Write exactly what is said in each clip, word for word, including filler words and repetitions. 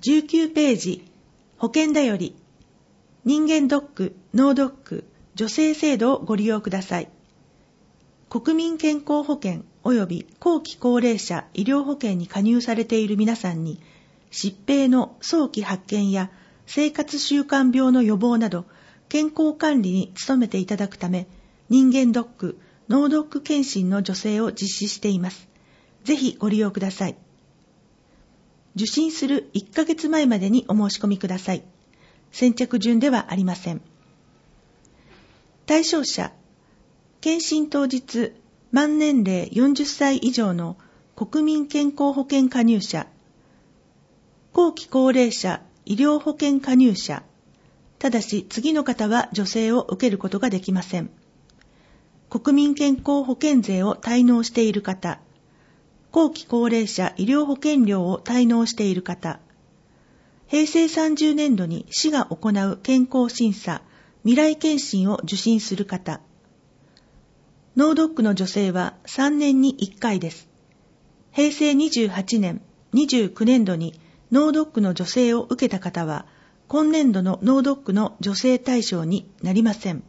じゅうきゅうページ、保険だより、人間ドック、脳ドック、助成制度をご利用ください。国民健康保険及び後期高齢者医療保険に加入されている皆さんに、疾病の早期発見や生活習慣病の予防など、健康管理に努めていただくため、人間ドック、脳ドック検診の助成を実施しています。ぜひご利用ください。受診するいっかげつまえまでにお申し込みください。先着順ではありません。対象者、検診当日、満年齢よんじゅっさい以上の国民健康保険加入者、後期高齢者医療保険加入者、ただし次の方は助成を受けることができません。国民健康保険税を滞納している方、後期高齢者医療保険料を滞納している方、平成さんじゅうねんどに市が行う健康審査、未来検診を受診する方、脳ドックの助成はさんねんにいっかいです。平成にじゅうはちねん、にじゅうきゅうねんどに脳ドックの助成を受けた方は、今年度の脳ドックの助成対象になりません。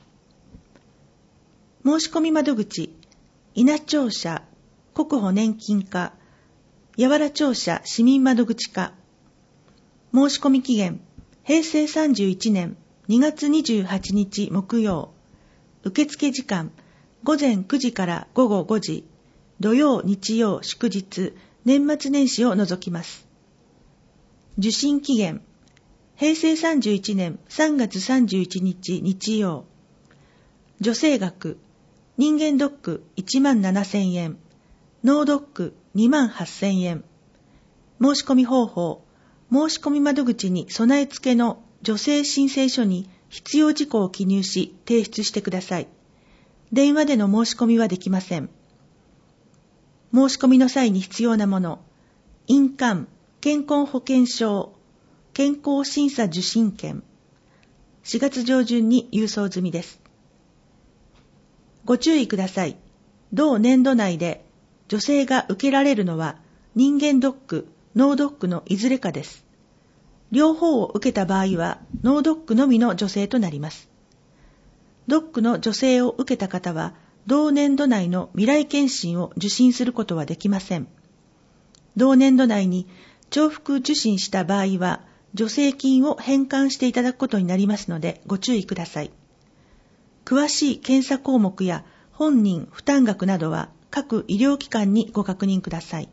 申し込み窓口、稲庁舎、国保年金課、八原庁舎市民窓口課。申し込み期限、平成さんじゅういちねんにがつにじゅうはちにち木曜。受付時間、午前くじから午後ごじ、土曜、日曜、祝日、年末年始を除きます。受診期限、平成さんじゅういちねんさんがつさんじゅういちにち日曜。助成額、人間ドックいちまんななせんえん、脳ドックにまんはっせんえん。申し込み方法、申し込み窓口に備え付けの助成申請書に必要事項を記入し提出してください。電話での申し込みはできません。申し込みの際に必要なもの、印鑑、健康保険証、健康審査受診券、しがつ上旬に郵送済みです。ご注意ください。同年度内で助成が受けられるのは人間ドック、脳ドックのいずれかです。両方を受けた場合は脳ドックのみの助成となります。ドックの助成を受けた方は同年度内の未来検診を受診することはできません。同年度内に重複受診した場合は助成金を返還していただくことになりますのでご注意ください。詳しい検査項目や本人負担額などは各医療機関にご確認ください。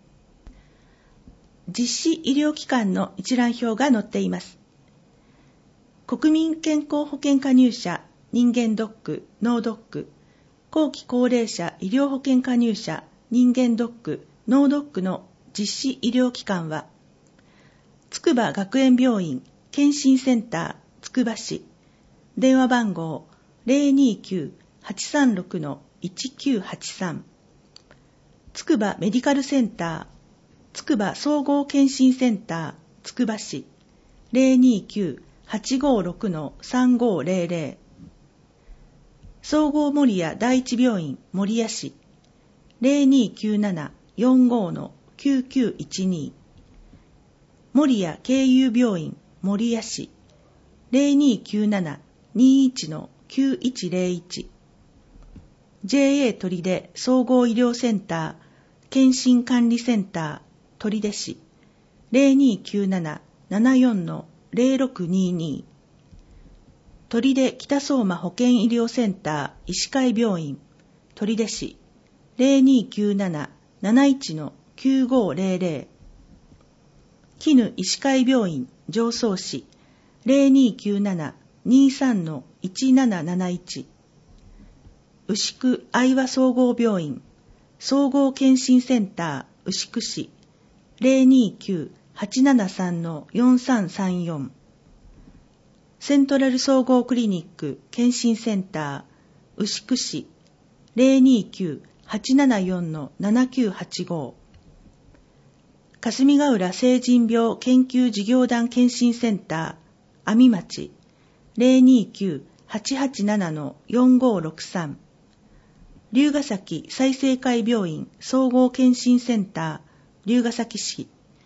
実施医療機関の一覧表が載っています。国民健康保険加入者、人間ドック、脳ドック、後期高齢者医療保険加入者、人間ドック、脳ドックの実施医療機関は、筑波学園病院健診センターつくば市、電話番号 ゼロにきゅう はちさんろく いちきゅうはちさん、筑波メディカルセンター、筑波総合健診センターつくば市、ゼロにきゅう はちごろく さんごゼロゼロ、総合守谷第一病院守谷市、ゼロにきゅうなな よんご きゅうきゅういちに、守谷慶友病院守谷市、ゼロにきゅうなな にいち きゅういちゼロいち、ジェーエー 取手総合医療センター健診管理センター取手市、ゼロにきゅうなな ななよん ゼロろくにに、取手北相馬保健医療センター医師会病院取手市、ゼロにきゅうなな なないち きゅうごゼロゼロ、絹医師会病院常総市、ゼロにきゅうなな にさん いちなななないち、牛久愛和総合病院総合健診センター牛久市、ゼロにきゅう はちななさん よんさんさんよん、セントラル総合クリニック健診センター牛久市、ゼロにきゅう はちななよん ななきゅうはちご、霞ヶ浦成人病研究事業団健診センター阿見町、ゼロにきゅう はちはちなな よんごろくさん、龍ヶ崎済生会病院総合健診センター龍ヶ崎市、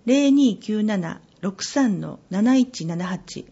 ゼロにきゅうなな ろくさん なないちななはち。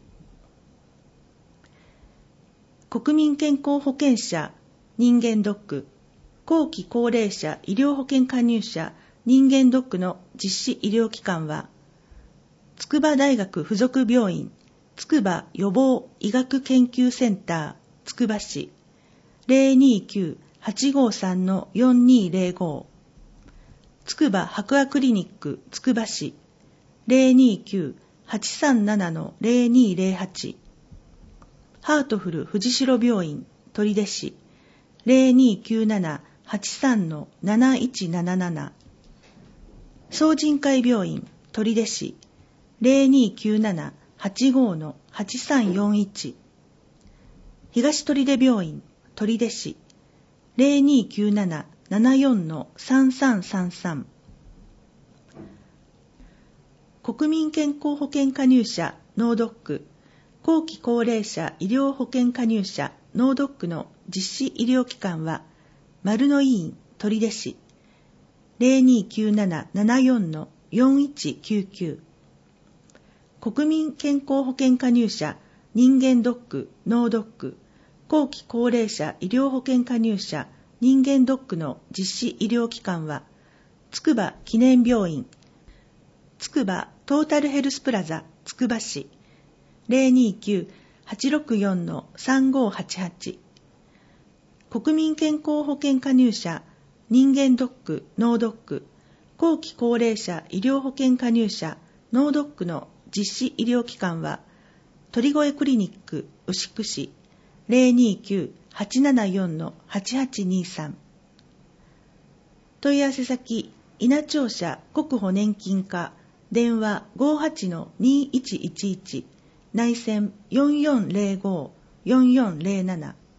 国民健康保険者人間ドック後期高齢者医療保険加入者人間ドックの実施医療機関は、筑波大学附属病院筑波予防医学研究センターつくば市 ゼロにきゅう はちごさん よんにゼロご、筑波白亜クリニックつくば市 ゼロにきゅう はちさんなな ゼロにゼロはち、ハートフル藤代病院取手市 ゼロにきゅうなな はちさん なないちなななな、総人会病院取手市 ゼロにきゅうなな はちご はちさんよんいち、東取手病院取手市 ゼロにきゅうなな ななよん さんさんさんさん、国民健康保険加入者ノードック後期高齢者医療保険加入者ノードックの実施医療機関は、丸の医院取手市 ゼロにきゅうなな ななよん よんいちきゅうきゅう、国民健康保険加入者人間ドックノードック後期高齢者医療保険加入者人間ドックの実施医療機関は、筑波記念病院筑波トータルヘルスプラザつくば市 ゼロにきゅう はちろくよん さんごはちはち、国民健康保険加入者人間ドックノードック後期高齢者医療保険加入者ノードックの実施医療機関は、鳥越クリニック牛久市 ゼロにきゅう はちななよん はちはちにさん、問い合わせ先稲庁舎国保年金課電話 ごはちのにいちいちいち 内線よんよんゼロご よんよんゼロなな